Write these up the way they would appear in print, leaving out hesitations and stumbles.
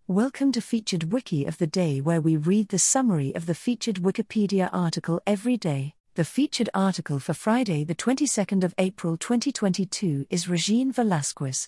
Welcome to Featured Wiki of the Day, where we read the summary of the featured Wikipedia article every day. The featured article for Friday, the 22nd of April 2022 is Regine Velasquez.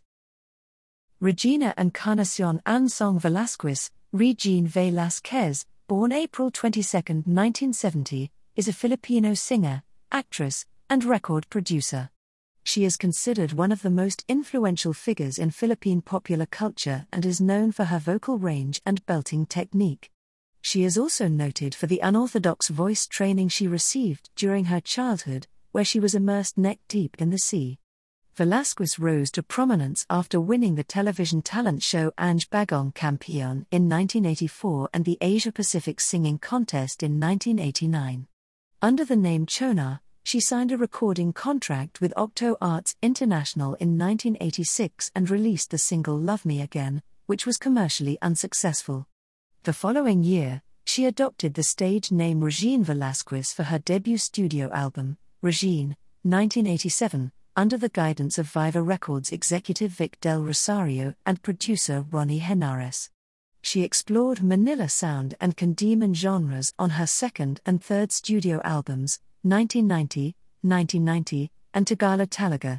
Regina Encarnación Anzón Velasquez, Regine Velasquez, born April 22, 1970, is a Filipino singer, actress, and record producer. She is considered one of the most influential figures in Philippine popular culture and is known for her vocal range and belting technique. She is also noted for the unorthodox voice training she received during her childhood, where she was immersed neck-deep in the sea. Velasquez rose to prominence after winning the television talent show Ang Bagong Kampiyon in 1984 and the Asia-Pacific Singing Contest in 1989. Under the name Chona, she signed a recording contract with Octo Arts International in 1986 and released the single Love Me Again, which was commercially unsuccessful. The following year, she adopted the stage name Regine Velasquez for her debut studio album, Regine, 1987, under the guidance of Viva Records executive Vic Del Rosario and producer Ronnie Henares. She explored Manila sound and Candiman genres on her second and third studio albums, 1990, 1990, and Tagala Talaga,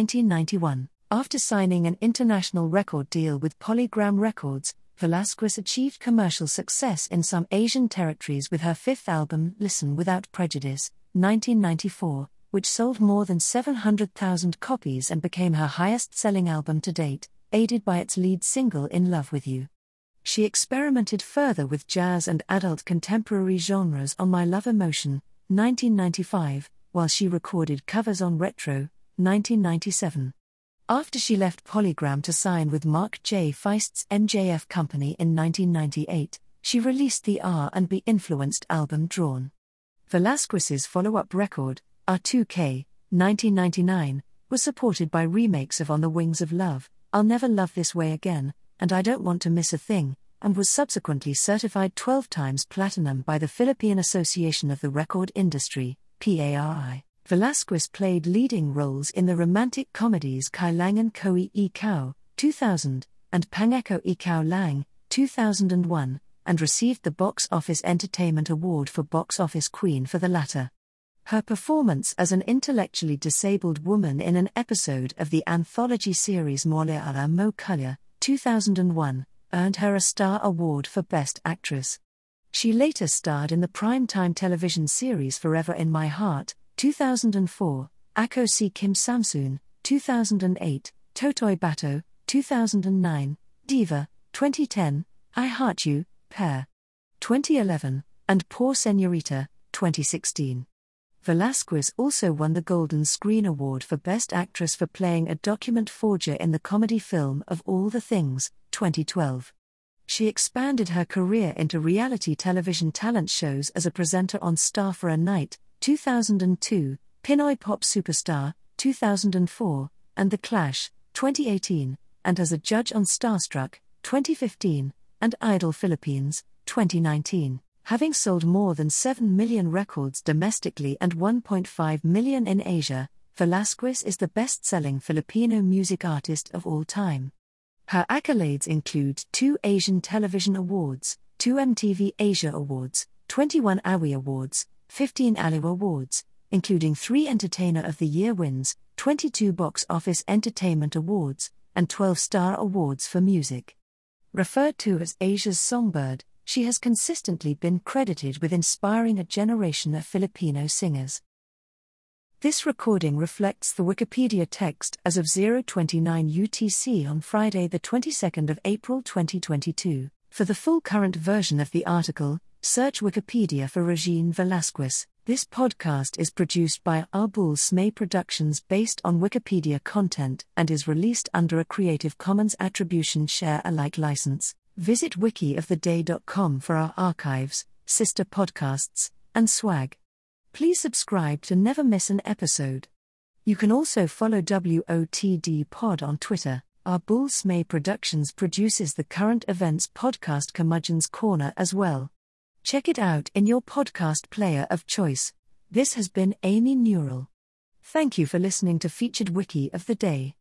1991. After signing an international record deal with Polygram Records, Velasquez achieved commercial success in some Asian territories with her fifth album, Listen Without Prejudice, 1994, which sold more than 700,000 copies and became her highest-selling album to date, aided by its lead single In Love With You. She experimented further with jazz and adult contemporary genres on My Love Emotion, 1995, while she recorded covers on Retro, 1997. After she left Polygram to sign with Mark J. Feist's MJF Company in 1998, she released the R&B-influenced album Drawn. Velasquez's follow-up record, R2K, 1999, was supported by remakes of On the Wings of Love, I'll Never Love This Way Again, and I Don't Want to Miss a Thing, and was subsequently certified 12 times platinum by the Philippine Association of the Record Industry, PARI. Velasquez played leading roles in the romantic comedies Kailangan Ko Ikaw, 2000, and Pangako Ikaw Lang, 2001, and received the Box Office Entertainment Award for Box Office Queen for the latter. Her performance as an intellectually disabled woman in an episode of the anthology series Moleala Mo Kulya, 2001, earned her a Star Award for Best Actress. She later starred in the primetime television series Forever in My Heart, 2004, Ako Si Kim Samsoon, 2008, Totoy Bato, 2009, Diva, 2010, I Heart You, Pair, 2011, and Poor Señorita, 2016. Velasquez also won the Golden Screen Award for Best Actress for playing a document forger in the comedy film Of All the Things, 2012. She expanded her career into reality television talent shows as a presenter on Star for a Night, 2002, Pinoy Pop Superstar, 2004, and The Clash, 2018, and as a judge on Starstruck, 2015, and Idol Philippines, 2019. Having sold more than 7 million records domestically and 1.5 million in Asia, Velasquez is the best-selling Filipino music artist of all time. Her accolades include 2 Asian Television Awards, 2 MTV Asia Awards, 21 AWI Awards, 15 Aliw Awards, including 3 Entertainer of the Year wins, 22 Box Office Entertainment Awards, and 12 Star Awards for music. Referred to as Asia's songbird, she has consistently been credited with inspiring a generation of Filipino singers. This recording reflects the Wikipedia text as of 0:29 UTC on Friday, the 22nd of April 2022. For the full current version of the article, search Wikipedia for Regine Velasquez. This podcast is produced by Arbul Smay Productions based on Wikipedia content and is released under a Creative Commons Attribution Share Alike license. Visit wikioftheday.com for our archives, sister podcasts, and swag. Please subscribe to never miss an episode. You can also follow WOTD Pod on Twitter. Arbul Smay Productions produces the current events podcast Curmudgeon's Corner as well. Check it out in your podcast player of choice. This has been Amy Newell. Thank you for listening to Featured Wiki of the Day.